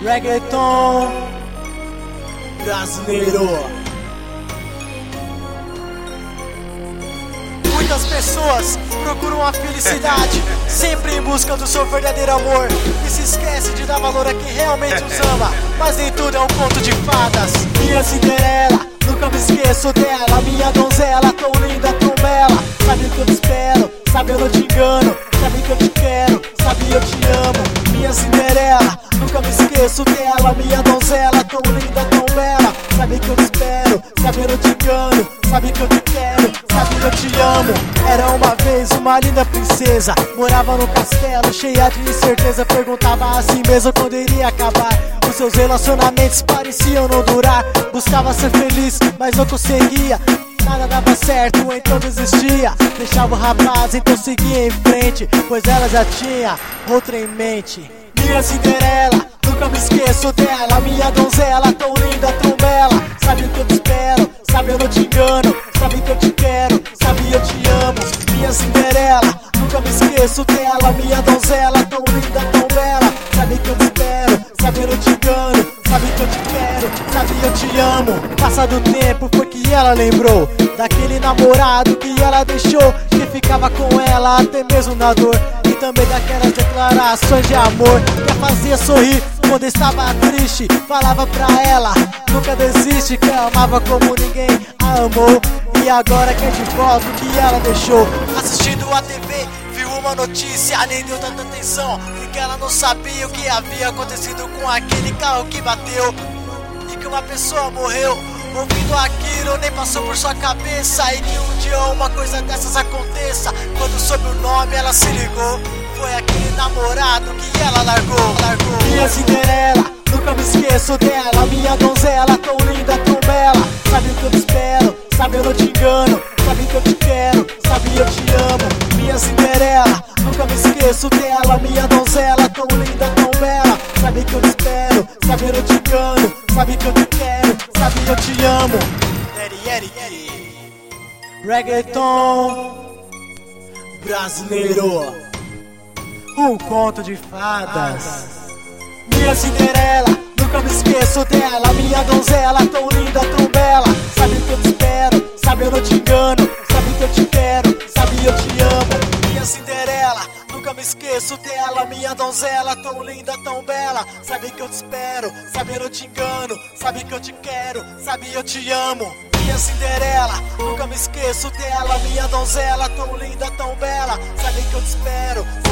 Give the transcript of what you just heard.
Reggaeton brasileiro. Muitas pessoas procuram a felicidade, sempre em busca do seu verdadeiro amor, e se esquece de dar valor a quem realmente os ama. Mas nem tudo é um conto de fadas. Minha Cinderela, nunca me esqueço dela. Minha donzela, tão linda, tão bela. Sabe o que eu te espero, sabe eu não te engano. Sabe que eu te quero, sabe eu te amo. Minha Cinderela, nunca me esqueço dela. Minha donzela, tão linda, tão bela. Sabe que eu te espero, sabe eu não te engano. Sabe que eu te quero, sabe que eu te amo. Era uma vez uma linda princesa, morava no castelo, cheia de incerteza. Perguntava a si mesma quando iria acabar. Os seus relacionamentos pareciam não durar. Buscava ser feliz, mas não conseguia. Nada dava certo, então desistia. Deixava o rapaz, então seguia em frente, pois ela já tinha outra em mente. Minha Cinderela, nunca me esqueço dela. Minha donzela, tão linda, tão bela. Sabe o que eu te espero, sabe eu não te engano. Sabe que eu te quero, sabe eu te amo. Minha Cinderela, nunca me esqueço dela. Minha donzela, tão linda, tão bela. Sabe que eu te espero, sabe eu não te engano. Sabe que eu te quero, sabe eu te amo. Passado o tempo foi que ela lembrou daquele namorado que ela deixou, que ficava com ela até mesmo na dor, e também daquelas declarações de amor que a fazia sorrir quando estava triste. Falava pra ela, nunca desiste, que amava como ninguém a amou. E agora quer de volta o que ela deixou. Assistindo a TV, viu uma notícia, nem deu tanta atenção, porque ela não sabia o que havia acontecido com aquele carro que bateu, e que uma pessoa morreu. Ouvindo aquilo, nem passou por sua cabeça, e que um dia uma coisa dessas aconteça. Quando soube o nome, ela se ligou, foi aquele namorado que ela largou. Minha Cinderela, nunca me esqueço dela. Minha donzela, tão linda, tão bela. Sabe o que eu te espero, sabe eu não te engano. Sabe que eu te quero, sabe eu te amo. Minha Cinderela, nunca me esqueço dela. Minha donzela, tão linda, tão bela. Sabe que eu te espero, sabe eu não te engano. Sabe que eu te quero, sabe eu te amo. Reggaeton brasileiro, um conto de fadas. Minha Cinderela, nunca me esqueço dela. Minha donzela, tão linda, tão bela. Sabe que eu te espero, sabe eu não te engano. Sabe que eu te quero, sabe eu te amo. Minha Cinderela, nunca me esqueço dela. Minha donzela, tão linda, tão bela. Sabe que eu te espero, sabe eu não te engano. Sabe que eu te quero, sabe eu te amo. Minha Cinderela, nunca me esqueço dela. Minha donzela, tão linda, tão bela. Sabe que eu te espero,